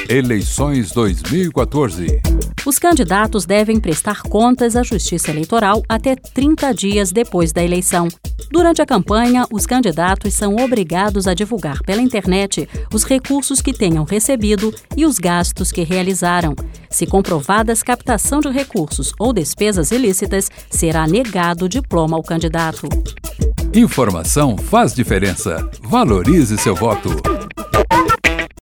Eleições 2014. Os candidatos devem prestar contas à Justiça Eleitoral até 30 dias depois da eleição. Durante a campanha, os candidatos são obrigados a divulgar pela internet os recursos que tenham recebido e os gastos que realizaram. Se comprovadas captação de recursos ou despesas ilícitas, será negado o diploma ao candidato. Informação faz diferença. Valorize seu voto.